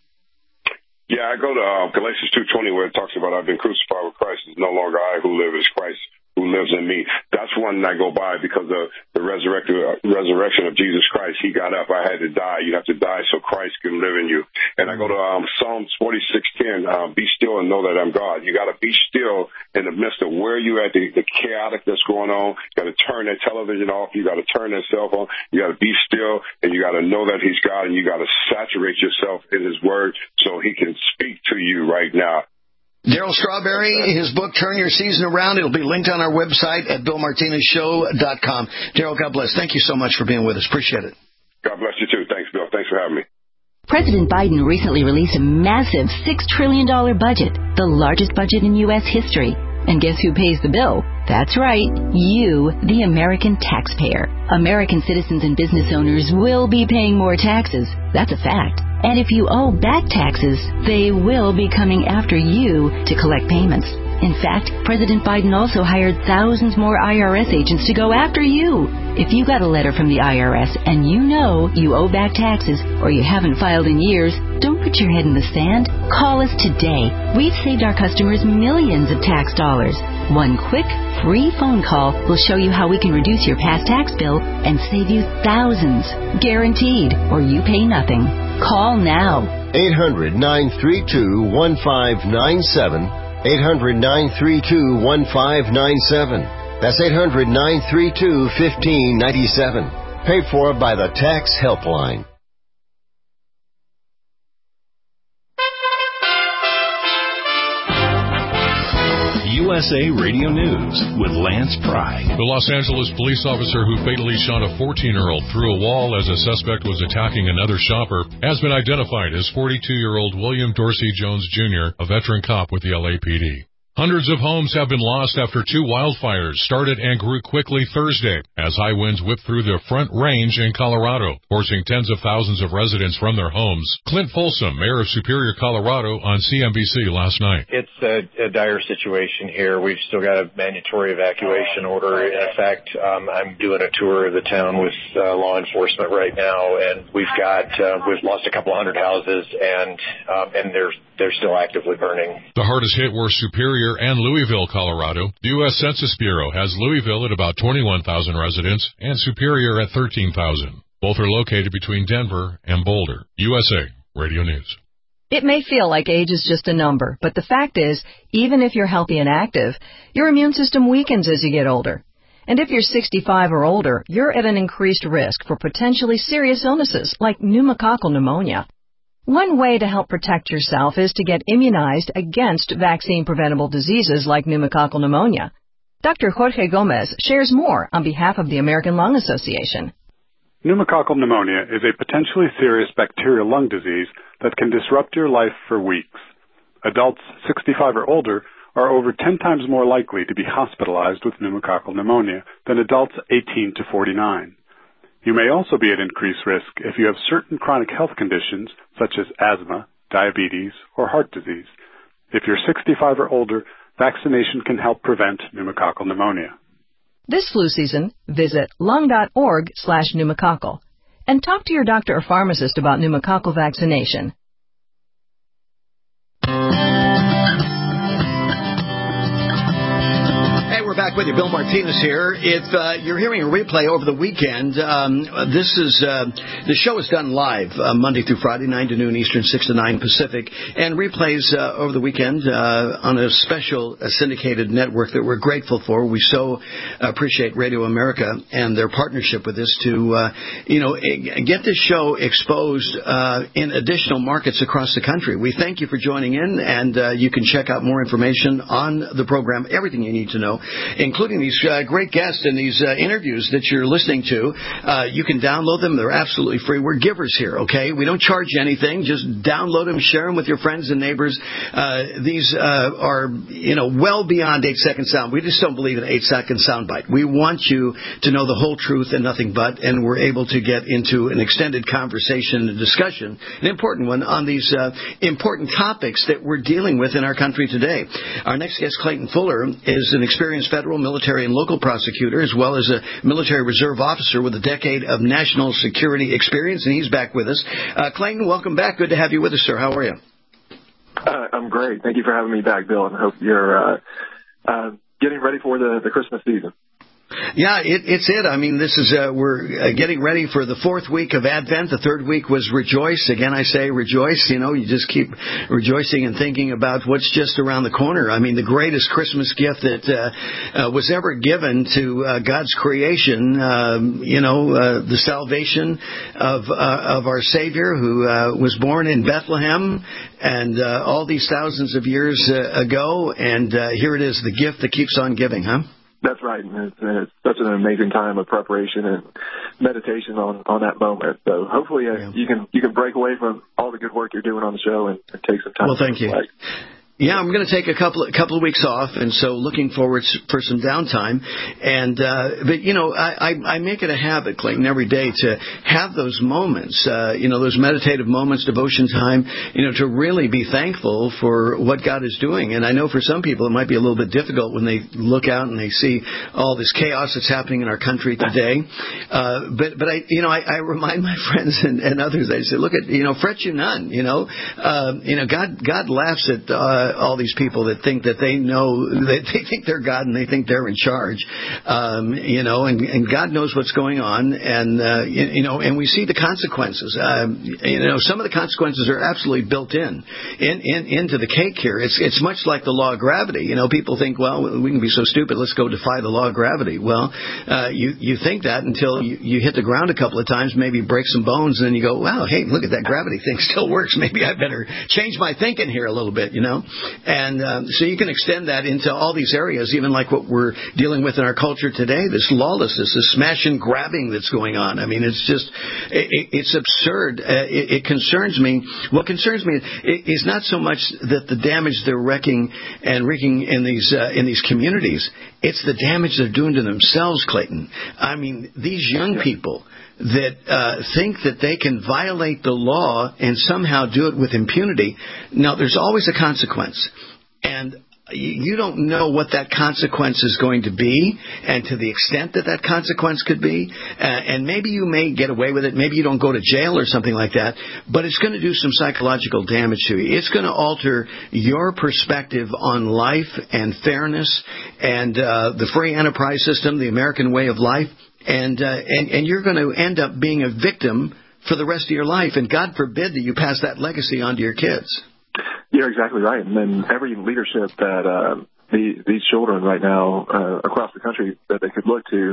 Yeah, I go to Galatians 2:20 where it talks about I've been crucified with Christ. It's no longer I who live, it's Christ who lives in me. That's one I go by because of the resurrection of Jesus Christ. He got up. I had to die. You have to die so Christ can live in you. And I go to Psalms 46:10. Be still and know that I'm God. You got to be still in the midst of where you at, the chaotic that's going on. You got to turn that television off. You got to turn that cell phone. You got to be still, and you got to know that He's God, and you got to saturate yourself in His word so He can speak to you right now. Darryl Strawberry, his book, Turn Your Season Around. It'll be linked on our website at BillMartinezShow.com. Darryl, God bless. Thank you so much for being with us. Appreciate it. God bless you, too. Thanks, Bill. Thanks for having me. President Biden recently released a massive $6 trillion budget, the largest budget in U.S. history. And guess who pays the bill? That's right, you, the American taxpayer. American citizens and business owners will be paying more taxes. That's a fact. And if you owe back taxes, they will be coming after you to collect payments. In fact, President Biden also hired thousands more IRS agents to go after you. If you got a letter from the IRS and you know you owe back taxes or you haven't filed in years, don't put your head in the sand. Call us today. We've saved our customers millions of tax dollars. One quick, free phone call will show you how we can reduce your past tax bill and save you thousands. Guaranteed, or you pay nothing. Call now. 800-932-1597. 800-932-1597. That's 800-932-1597. Paid for by the Tax Helpline. USA Radio News with Lance Pry. The Los Angeles police officer who fatally shot a 14-year-old through a wall as a suspect was attacking another shopper has been identified as 42-year-old William Dorsey Jones Jr., a veteran cop with the LAPD. Hundreds of homes have been lost after two wildfires started and grew quickly Thursday as high winds whipped through the Front Range in Colorado, forcing tens of thousands of residents from their homes. Clint Folsom, mayor of Superior, Colorado, on CNBC last night. It's a dire situation here. We've still got a mandatory evacuation order in effect. I'm doing a tour of the town with law enforcement right now, and we've lost a couple hundred houses, and they're still actively burning. The hardest hit were Superior and Louisville, Colorado. The U.S. Census Bureau has Louisville at about 21,000 residents and Superior at 13,000. Both are located between Denver and Boulder. USA Radio News. It may feel like age is just a number, but the fact is, even if you're healthy and active, your immune system weakens as you get older. And if you're 65 or older, you're at an increased risk for potentially serious illnesses like pneumococcal pneumonia. One way to help protect yourself is to get immunized against vaccine-preventable diseases like pneumococcal pneumonia. Dr. Jorge Gomez shares more on behalf of the American Lung Association. Pneumococcal pneumonia is a potentially serious bacterial lung disease that can disrupt your life for weeks. Adults 65 or older are over 10 times more likely to be hospitalized with pneumococcal pneumonia than adults 18 to 49. You may also be at increased risk if you have certain chronic health conditions such as asthma, diabetes, or heart disease. If you're 65 or older, vaccination can help prevent pneumococcal pneumonia. This flu season, visit lung.org/pneumococcal and talk to your doctor or pharmacist about pneumococcal vaccination. We're back with you. Bill Martinez here. If you're hearing a replay over the weekend, the show is done live Monday through Friday, 9 to noon Eastern, 6 to 9 Pacific, and replays over the weekend on a special syndicated network that we're grateful for. We so appreciate Radio America and their partnership with us to, get this show exposed in additional markets across the country. We thank you for joining in, and you can check out more information on the program, everything you need to know, including these great guests and these interviews that you're listening to. You can download them. They're absolutely free. We're givers here, okay? We don't charge you anything. Just download them, share them with your friends and neighbors. These are, well beyond 8-second sound. We just don't believe in 8-second soundbite. We want you to know the whole truth and nothing but, and we're able to get into an extended conversation and discussion, an important one, on these important topics that we're dealing with in our country today. Our next guest, Clayton Fuller, is an experienced federal, military, and local prosecutor, as well as a military reserve officer with a decade of national security experience, and he's back with us. Clayton, welcome back. Good to have you with us, sir. How are you? I'm great. Thank you for having me back, Bill, and I hope you're getting ready for the Christmas season. Yeah, it's it. I mean, this is we're getting ready for the fourth week of Advent. The third week was Rejoice. Again, I say rejoice. You just keep rejoicing and thinking about what's just around the corner. I mean, the greatest Christmas gift that was ever given to God's creation, the salvation of our Savior who was born in Bethlehem and all these thousands of years ago. And here it is, the gift that keeps on giving, huh? That's right. It's such an amazing time of preparation and meditation on that moment. So hopefully you can break away from all the good work you're doing on the show and take some time. Well, thank you. Yeah, I'm going to take a couple of weeks off, and so looking forward for some downtime. And but I make it a habit, Clayton, every day to have those moments, those meditative moments, devotion time, to really be thankful for what God is doing. And I know for some people it might be a little bit difficult when they look out and they see all this chaos that's happening in our country today. But I remind my friends and others. I say, look at fret you none. God laughs at all these people that think that they know, they think they're God and they think they're in charge, and God knows what's going on, and we see the consequences. Some of the consequences are absolutely built into the cake here. It's much like the law of gravity. People think, well, we can be so stupid, let's go defy the law of gravity. Well, you think that until you hit the ground a couple of times, maybe break some bones, and then you go, wow, hey, look at that gravity thing still works. Maybe I better change my thinking here a little bit, And so you can extend that into all these areas, even like what we're dealing with in our culture today, this lawlessness, this smash and grabbing that's going on. I mean, it's just, it's absurd. It concerns me. What concerns me is not so much that the damage they're wreaking in these communities. It's the damage they're doing to themselves, Clayton. I mean, these young people that think that they can violate the law and somehow do it with impunity. Now, there's always a consequence. And you don't know what that consequence is going to be and to the extent that consequence could be. And maybe you may get away with it. Maybe you don't go to jail or something like that. But it's going to do some psychological damage to you. It's going to alter your perspective on life and fairness and the free enterprise system, the American way of life. And you're going to end up being a victim for the rest of your life. And God forbid that you pass that legacy on to your kids. You're exactly right. And then every leadership that these children right now across the country that they could look to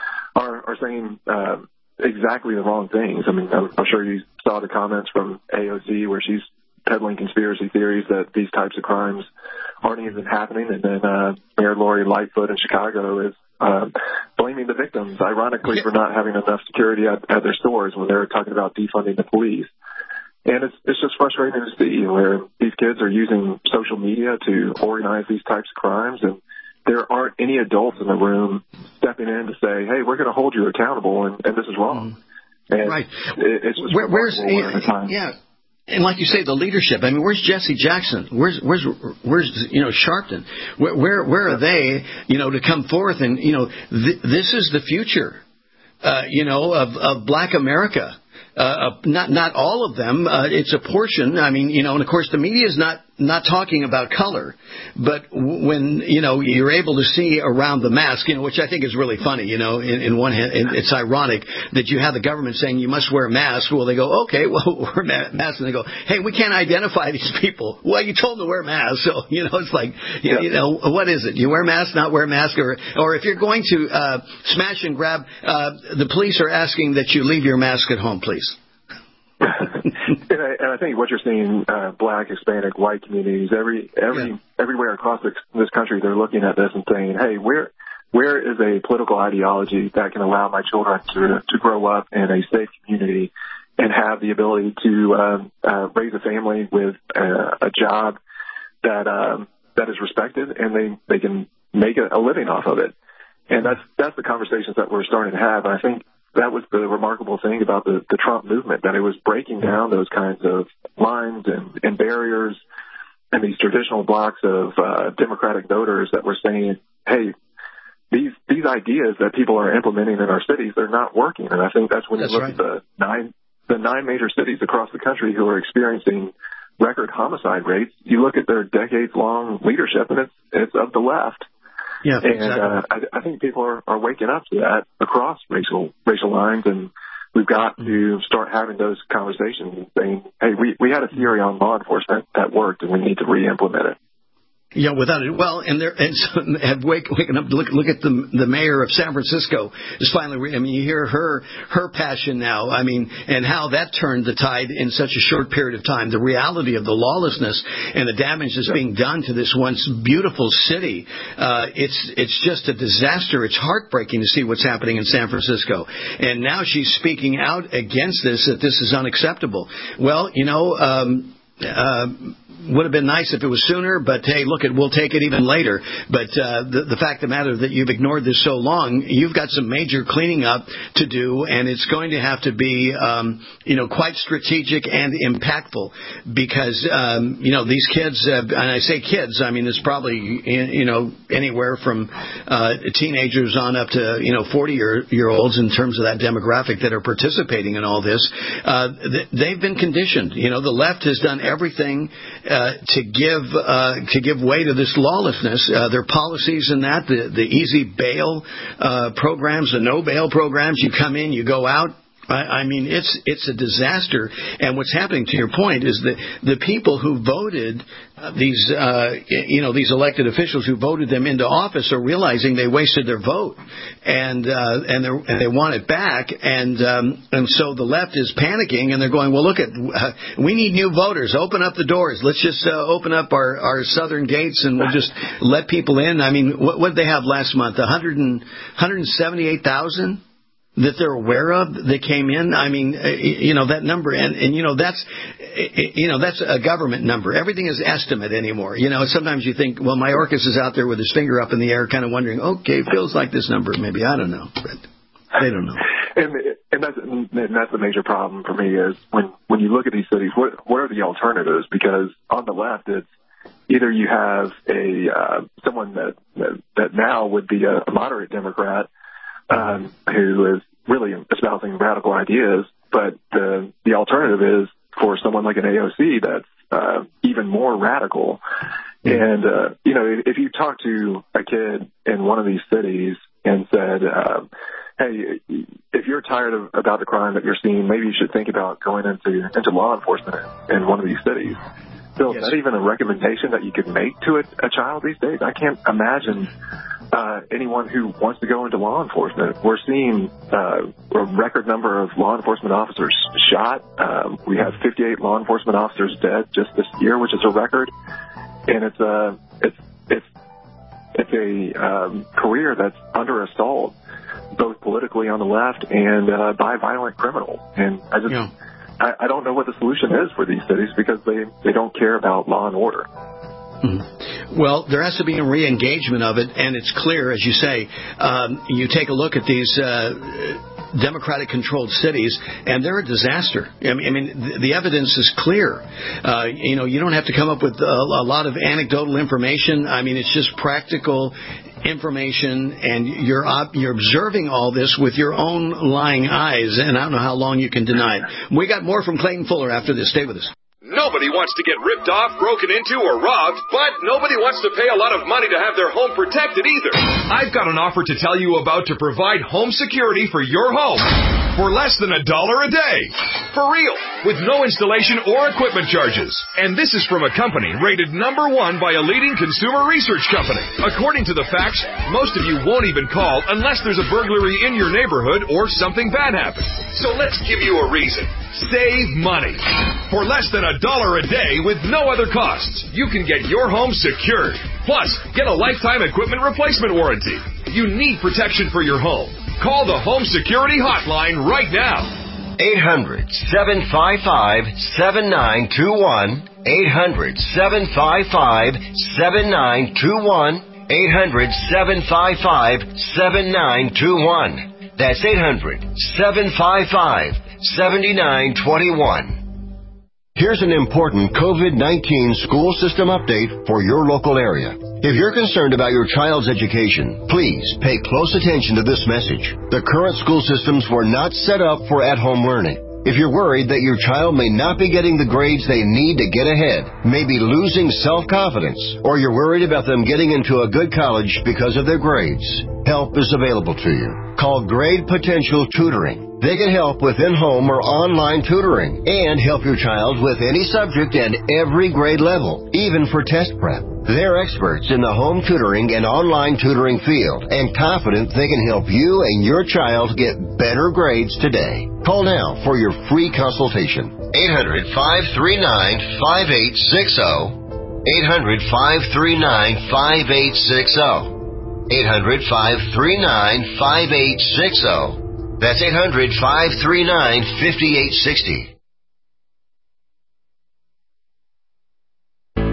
are saying exactly the wrong things. I mean, I'm sure you saw the comments from AOC where she's peddling conspiracy theories that these types of crimes aren't even happening. And then Mayor Lori Lightfoot in Chicago is blaming the victims, ironically, for not having enough security at their stores when they're talking about defunding the police. And it's just frustrating to see where these kids are using social media to organize these types of crimes, and there aren't any adults in the room stepping in to say, hey, we're going to hold you accountable, and this is wrong. And right. It's just yeah. And like you say, the leadership. I mean, where's Jesse Jackson? Where's Sharpton? Where are they? To come forth and this is the future. Of Black America. Not all of them. It's a portion. I mean, and of course the media is not talking about color, but when you're able to see around the mask, which I think is really funny. In one hand, it's ironic that you have the government saying you must wear a mask. Well, they go, okay, well, wear masks, and they go, hey, we can't identify these people. Well, you told them to wear masks, so it's like, what is it? You wear masks, not wear masks, or if you're going to smash and grab, the police are asking that you leave your mask at home, please. And I think what you're seeing, Black, Hispanic, white communities, everywhere across this country, they're looking at this and saying, hey, where is a political ideology that can allow my children to grow up in a safe community and have the ability to raise a family with a job that is respected, and they can make a living off of it. And that's the conversations that we're starting to have. And I think that was the remarkable thing about the Trump movement, that it was breaking down those kinds of lines and barriers and these traditional blocks of Democratic voters that were saying, hey, these ideas that people are implementing in our cities, they're not working. And I think that's when you look at the nine major cities across the country who are experiencing record homicide rates. You look at their decades-long leadership, and it's of the left. Yeah, and exactly. I think people are waking up to that across racial lines, and we've got to start having those conversations and saying, hey, we had a theory on law enforcement that worked, and we need to re-implement it. Yeah, without it. Well, and so have waken up to look at the mayor of San Francisco is finally. You hear her passion now. I mean, and how that turned the tide in such a short period of time. The reality of the lawlessness and the damage that's being done to this once beautiful city. It's just a disaster. It's heartbreaking to see what's happening in San Francisco. And now she's speaking out against this, that this is unacceptable. Well, would have been nice if it was sooner, but hey, look, we'll take it even later. But the fact of the matter that you've ignored this so long, you've got some major cleaning up to do, and it's going to have to be, quite strategic and impactful because, these kids, and I say kids, I mean, it's probably, anywhere from teenagers on up to, 40-year-olds in terms of that demographic that are participating in all this. They've been conditioned. The left has done everything to give way to this lawlessness. Their policies in that, the easy bail programs, the no bail programs, you come in, you go out. I mean, it's a disaster. And what's happening, to your point, is that the people who voted these elected officials who voted them into office are realizing they wasted their vote, and they want it back. And so the left is panicking, and they're going, well, look we need new voters. Open up the doors. Let's just open up our southern gates, and we'll just let people in. I mean, what did they have last month? 178,000. That they're aware of that came in. I mean, that number, and that's a government number. Everything is estimate anymore. Sometimes you think, well, Mayorkas is out there with his finger up in the air, kind of wondering, okay, it feels like this number. Maybe, I don't know, but they don't know. And that's the major problem for me is when you look at these cities, what are the alternatives? Because on the left, it's either you have someone that now would be a moderate Democrat. Who is really espousing radical ideas, but the alternative is for someone like an AOC that's even more radical. And, if you talk to a kid in one of these cities and said, hey, if you're tired about the crime that you're seeing, maybe you should think about going into law enforcement in one of these cities. So is that even a recommendation that you could make to a child these days? I can't imagine anyone who wants to go into law enforcement. We're seeing a record number of law enforcement officers shot. We have 58 law enforcement officers dead just this year, which is a record. And it's a career that's under assault, both politically on the left and by violent criminals. And I don't know what the solution is for these cities because they don't care about law and order. Well, there has to be a re-engagement of it, and it's clear, as you say, you take a look at these Democratic-controlled cities, and they're a disaster. I mean, the evidence is clear. You don't have to come up with a lot of anecdotal information. I mean, it's just practical information, and you're observing all this with your own lying eyes, and I don't know how long you can deny it. We got more from Clayton Fuller after this. Stay with us. Nobody wants to get ripped off, broken into, or robbed, but nobody wants to pay a lot of money to have their home protected either. I've got an offer to tell you about to provide home security for your home for less than $1 a day. For real, with no installation or equipment charges. And this is from a company rated #1 by a leading consumer research company. According to the facts, most of you won't even call unless there's a burglary in your neighborhood or something bad happens. So let's give you a reason. Save money. For less than $1 a day with no other costs, you can get your home secured. Plus, get a lifetime equipment replacement warranty. You need protection for your home. Call the Home Security Hotline right now. 800-755-7921. 800-755-7921. 800-755-7921. That's 800-755-7921. Here's an important COVID-19 school system update for your local area. If you're concerned about your child's education, please pay close attention to this message. The current school systems were not set up for at-home learning. If you're worried that your child may not be getting the grades they need to get ahead, maybe losing self-confidence, or you're worried about them getting into a good college because of their grades, help is available to you. Call Grade Potential Tutoring. They can help with in-home or online tutoring and help your child with any subject and every grade level, even for test prep. They're experts in the home tutoring and online tutoring field and confident they can help you and your child get better grades today. Call now for your free consultation. 800-539-5860. 800-539-5860. 800-539-5860. That's 800-539-5860.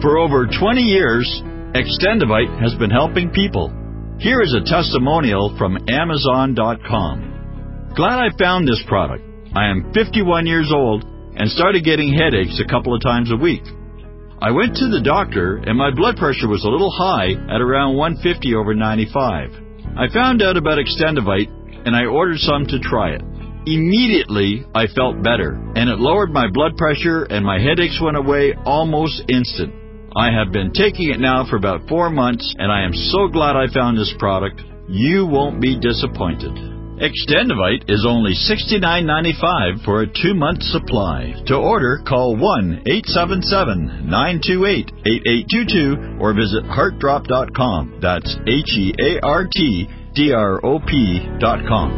For over 20 years, Extendivite has been helping people. Here is a testimonial from Amazon.com. Glad I found this product. I am 51 years old and started getting headaches a couple of times a week. I went to the doctor and my blood pressure was a little high at around 150 over 95. I found out about Extendivite and I ordered some to try it. Immediately, I felt better and it lowered my blood pressure and my headaches went away almost instant. I have been taking it now for about 4 months and I am so glad I found this product. You won't be disappointed. Extendivite is only $69.95 for a 2-month supply. To order, call 1-877-928-8822 or visit heartdrop.com. That's HEARTDROP.com.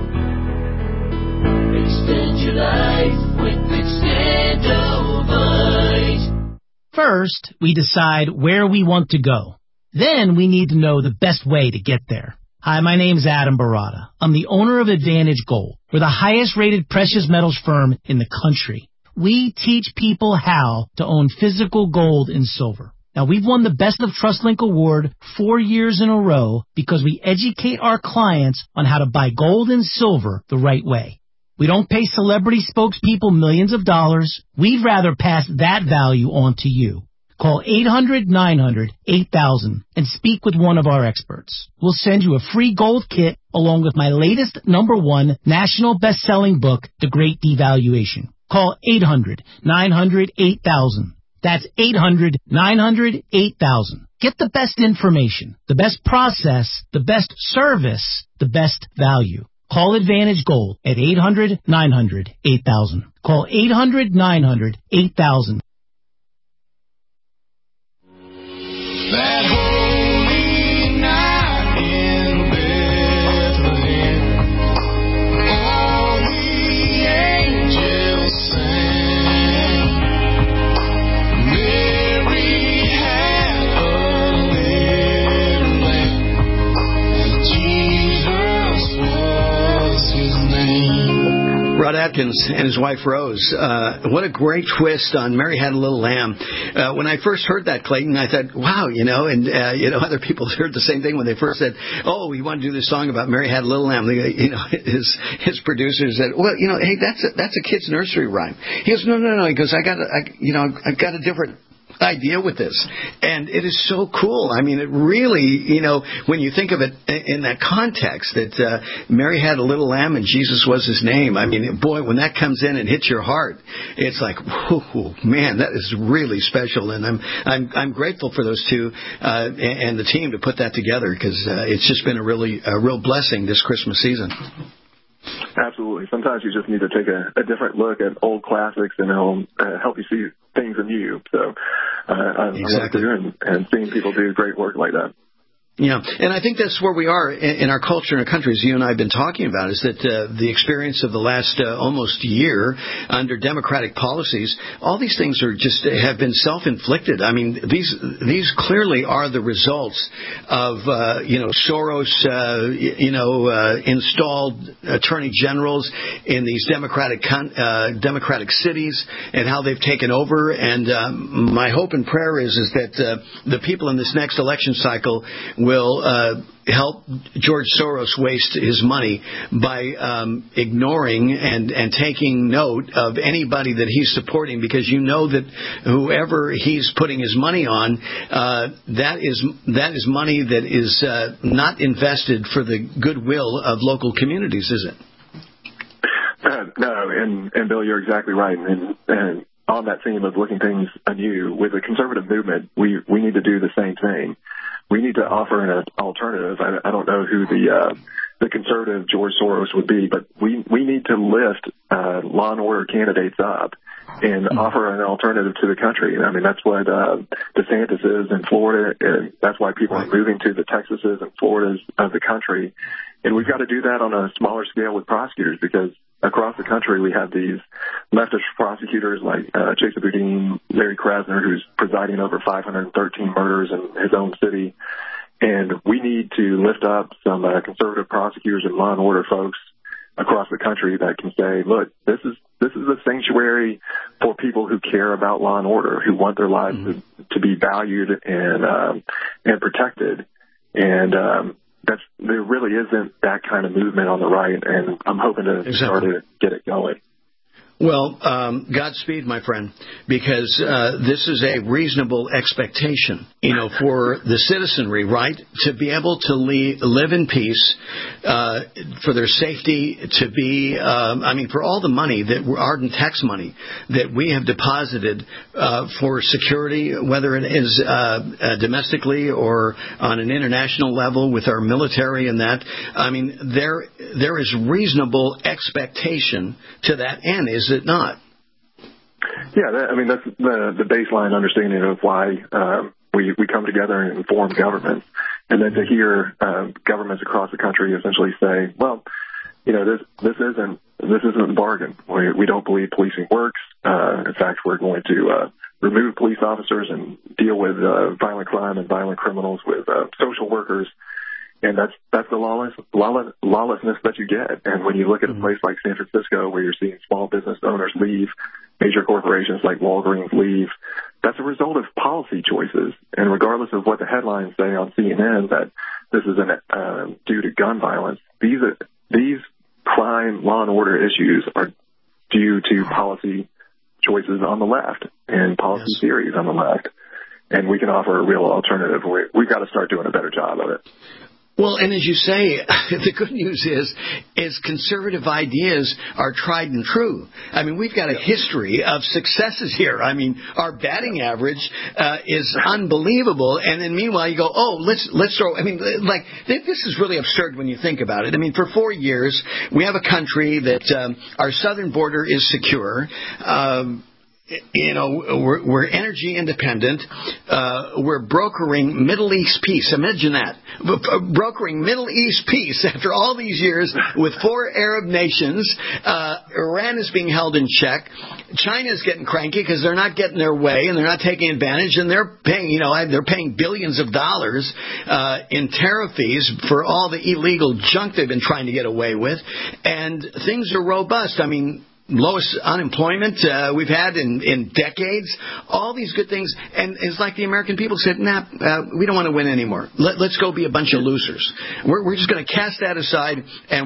Extend your life with Extendivite. First, we decide where we want to go. Then we need to know the best way to get there. Hi, my name's Adam Barada. I'm the owner of Advantage Gold. We're the highest-rated precious metals firm in the country. We teach people how to own physical gold and silver. Now, we've won the Best of TrustLink Award 4 years in a row because we educate our clients on how to buy gold and silver the right way. We don't pay celebrity spokespeople millions of dollars. We'd rather pass that value on to you. Call 800-900-8000 and speak with one of our experts. We'll send you a free gold kit along with my latest #1 national best-selling book, The Great Devaluation. Call 800-900-8000. That's 800-900-8000. Get the best information, the best process, the best service, the best value. Call Advantage Gold at 800-900-8000. Call 800-900-8000. That holy night in Bethlehem, all the angels sang. Mary had a little lamb, and Jesus was his name. Rod Atkins and his wife Rose. What a great twist on Mary Had a Little Lamb. When I first heard that, Clayton, I thought, wow, other people heard the same thing when they first said, oh, we want to do this song about Mary Had a Little Lamb. His producers said, well, hey, that's a kid's nursery rhyme. He goes, no. He goes, I've got a different idea with this, and it is so cool. I mean, it really, when you think of it in that context, that Mary had a little lamb and Jesus was his name. I mean, boy, when that comes in and hits your heart, it's like, whoa, man, that is really special. And I'm grateful for those two and the team to put that together, because it's just been a real blessing this Christmas season. Absolutely. Sometimes you just need to take a different look at old classics, and it'll help you see things anew. So I love to and seeing people do great work like that. Yeah, and I think that's where we are in our culture and our country, as you and I have been talking about, is that the experience of the last almost year under Democratic policies, all these things are just have been self-inflicted. I mean, these clearly are the results of Soros, installed attorney generals in these Democratic cities and how they've taken over. And my hope and prayer is that the people in this next election cycle will help George Soros waste his money by ignoring and taking note of anybody that he's supporting, because that whoever he's putting his money on, that is money that is not invested for the goodwill of local communities, is it? No, and Bill, you're exactly right. And on that theme of looking things anew, with the conservative movement, we need to do the same thing. We need to offer an alternative. I don't know who the conservative George Soros would be, but we need to lift law and order candidates up and offer an alternative to the country. I mean, that's what DeSantis is in Florida, and that's why people are moving to the Texases and Floridas of the country. And we've got to do that on a smaller scale with prosecutors, because across the country we have these leftist prosecutors like Jason Boudin, Larry Krasner, who's presiding over 513 murders in his own city. And we need to lift up some conservative prosecutors and law and order folks across the country that can say, look, this is a sanctuary for people who care about law and order, who want their lives to be valued and protected. And there really isn't that kind of movement on the right, and I'm hoping to start to get it going. Well, Godspeed, my friend, because this is a reasonable expectation, for the citizenry, right, to be able to live in peace, for their safety, to be, for all the money ardent tax money that we have deposited for security, whether it is domestically or on an international level with our military and that. There is reasonable expectation to that end, is it not? Yeah, that's the baseline understanding of why we come together and form governments, and then to hear governments across the country essentially say, well, this isn't a bargain. We don't believe policing works. In fact, we're going to remove police officers and deal with violent crime and violent criminals with social workers. And that's the lawlessness that you get. And when you look at a place like San Francisco, where you're seeing small business owners leave, major corporations like Walgreens leave, that's a result of policy choices. And regardless of what the headlines say on CNN that this is due to gun violence, these crime, law and order issues are due to policy choices on the left and policy theories on the left. And we can offer a real alternative. We've got to start doing a better job of it. Well, and as you say, the good news is conservative ideas are tried and true. We've got a history of successes here. Our batting average is unbelievable. And then meanwhile, you go, let's throw. This is really absurd when you think about it. For 4 years, we have a country that our southern border is secure. We're energy independent. We're brokering Middle East peace. Imagine that. Brokering Middle East peace after all these years with 4 Arab nations. Iran is being held in check. China is getting cranky because they're not getting their way and they're not taking advantage, and they're paying billions of dollars in tariff fees for all the illegal junk they've been trying to get away with. And things are robust. Lowest unemployment we've had in decades, all these good things. And it's like the American people said, we don't want to win anymore. Let's go be a bunch of losers. We're just going to cast that aside, and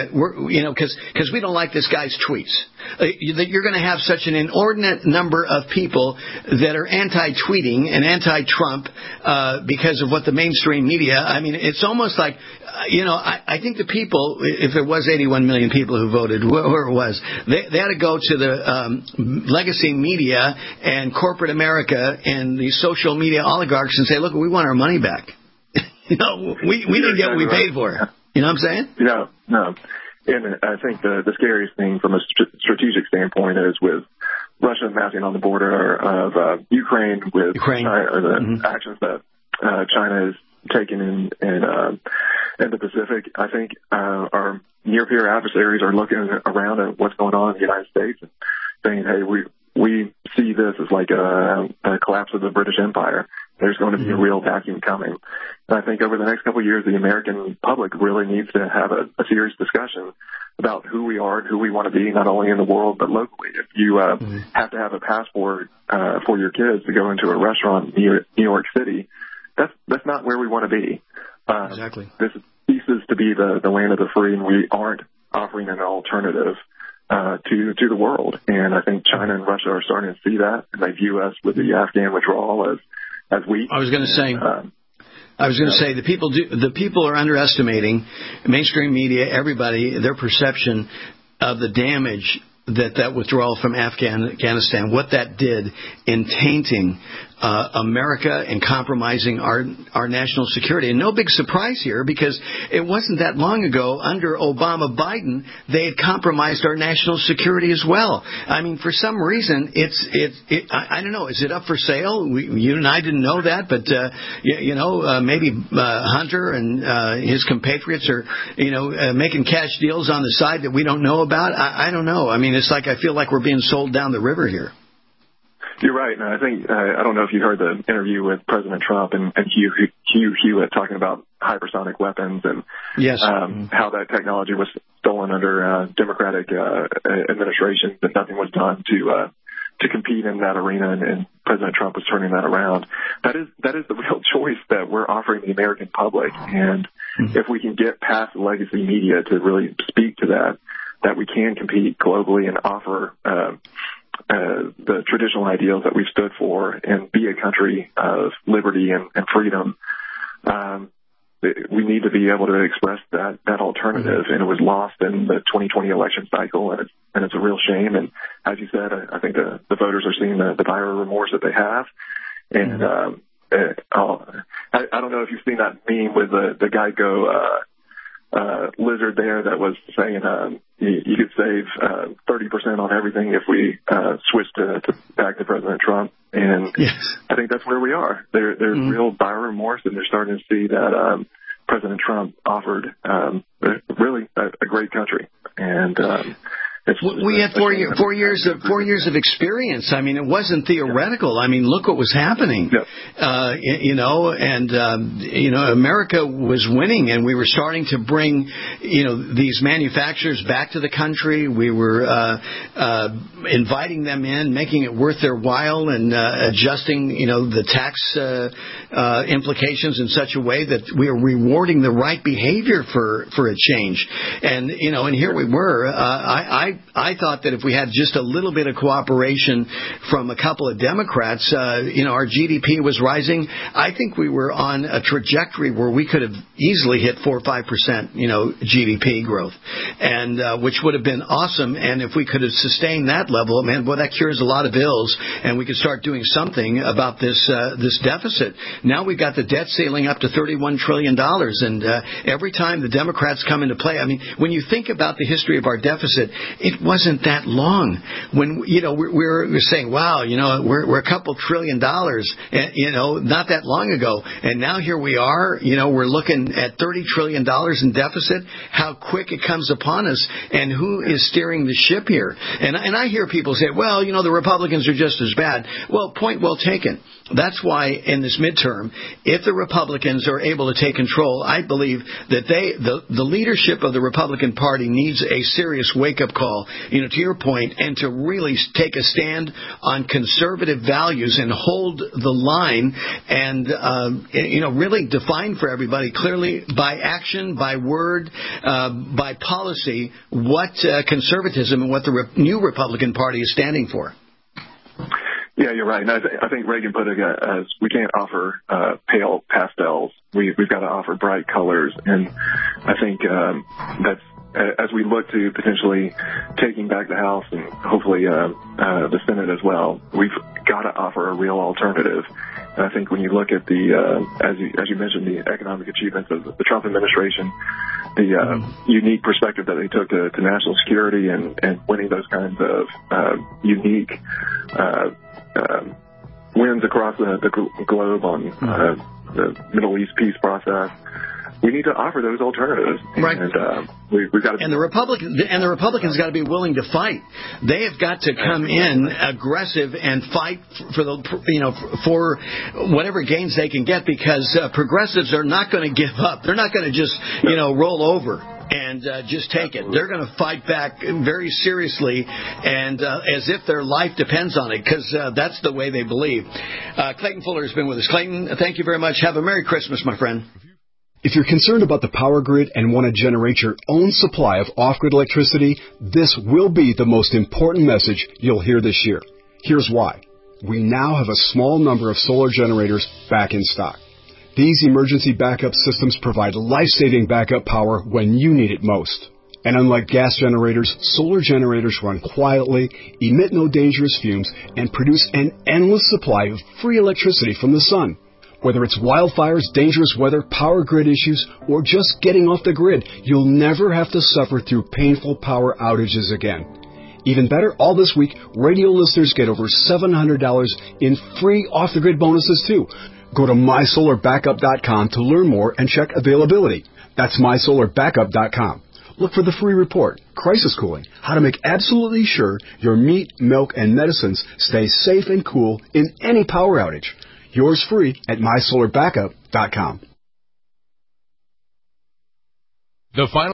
because we don't like this guy's tweets. You're going to have such an inordinate number of people that are anti-tweeting and anti-Trump because of what the mainstream media, it's almost like, I think the people, if there was 81 million people who voted, whoever it was, they had to go to the legacy media and corporate America and the social media oligarchs and say, look, we want our money back. We didn't get what we paid for. You know what I'm saying? No. And I think the scariest thing from a strategic standpoint is with Russia massing on the border of Ukraine with the actions that China is taking in the Pacific. I think our near-peer adversaries are looking around at what's going on in the United States and saying, hey, we see this as like a collapse of the British Empire. There's going to be a real vacuum coming. And I think over the next couple of years, the American public really needs to have a serious discussion about who we are and who we want to be, not only in the world, but locally. If you have to have a passport for your kids to go into a restaurant in New York City, that's not where we want to be. Exactly. This ceases to be the land of the free, and we aren't offering an alternative to the world. And I think China and Russia are starting to see that, and they view us with the Afghan withdrawal as weak. I was going to say the people are underestimating mainstream media, everybody, their perception of the damage that withdrawal from Afghanistan, what that did in tainting America and compromising our national security. And no big surprise here, because it wasn't that long ago under Obama-Biden they had compromised our national security as well. For some reason, I don't know. Is it up for sale? You and I didn't know that, but maybe Hunter and his compatriots are making cash deals on the side that we don't know about. I don't know. It's like I feel like we're being sold down the river here. You're right. And I think, I don't know if you heard the interview with President Trump and Hugh Hewitt talking about hypersonic weapons and yes. How that technology was stolen under Democratic administration, but nothing was done to compete in that arena, and President Trump was turning that around. That is the real choice that we're offering the American public, and if we can get past the legacy media to really speak to that we can compete globally and offer the traditional ideals that we've stood for and be a country of liberty and freedom, we need to be able to express that alternative, and it was lost in the 2020 election cycle, and it's a real shame. And as you said, I think the voters are seeing the dire remorse that they have. And I don't know if you've seen that meme with the Geico lizard there that was saying you could save 30% on everything if we switched back to President Trump. And yes. I think that's where we are. There's real dire remorse, and they're starting to see that President Trump offered really a great country. And we had 4 years of experience. I mean, it wasn't theoretical. I mean, look what was happening. Yep. America was winning, and we were starting to bring, these manufacturers back to the country. We were inviting them in, making it worth their while, and adjusting, the tax implications in such a way that we are rewarding the right behavior for a change. And here we were. I thought that if we had just a little bit of cooperation from a couple of Democrats, our GDP was rising. I think we were on a trajectory where we could have easily hit 4 or 5%, GDP growth, and which would have been awesome. And if we could have sustained that level, man, boy, that cures a lot of ills, and we could start doing something about this deficit. Now we've got the debt ceiling up to $31 trillion, and every time the Democrats come into play, I mean, when you think about the history of our deficit, it wasn't that long. When we're saying, wow, we're a couple $1 trillion, not that long ago, and now here we are. We're looking at $30 trillion in deficit. How quick it comes upon us, and who is steering the ship here? And I hear people say, well, the Republicans are just as bad. Well, point well taken. That's why in this midterm, if the Republicans are able to take control, I believe that the leadership of the Republican Party needs a serious wake-up call, to your point, and to really take a stand on conservative values and hold the line and, really define for everybody clearly by action, by word, by policy, what conservatism and what the new Republican Party is standing for. Yeah, you're right. And I think Reagan put it as we can't offer pale pastels. We've got to offer bright colors. And I think that's as we look to potentially taking back the House and hopefully the Senate as well, we've got to offer a real alternative. And I think when you look at as you mentioned, the economic achievements of the Trump administration, the unique perspective that they took to national security and winning those kinds of unique wins across the globe on the Middle East peace process. We need to offer those alternatives, right? And we've got to. And the Republicans got to be willing to fight. They have got to come in aggressive and fight for whatever gains they can get, because progressives are not going to give up. They're not going to just roll over and just take it. They're going to fight back very seriously and as if their life depends on it, because that's the way they believe. Clayton Fuller has been with us. Clayton, thank you very much. Have a Merry Christmas, my friend. If you're concerned about the power grid and want to generate your own supply of off-grid electricity, this will be the most important message you'll hear this year. Here's why. We now have a small number of solar generators back in stock. These emergency backup systems provide life-saving backup power when you need it most. And unlike gas generators, solar generators run quietly, emit no dangerous fumes, and produce an endless supply of free electricity from the sun. Whether it's wildfires, dangerous weather, power grid issues, or just getting off the grid, you'll never have to suffer through painful power outages again. Even better, all this week, radio listeners get over $700 in free off-the-grid bonuses too. Go to mysolarbackup.com to learn more and check availability. That's mysolarbackup.com. Look for the free report, Crisis Cooling, how to make absolutely sure your meat, milk, and medicines stay safe and cool in any power outage. Yours free at mysolarbackup.com. The final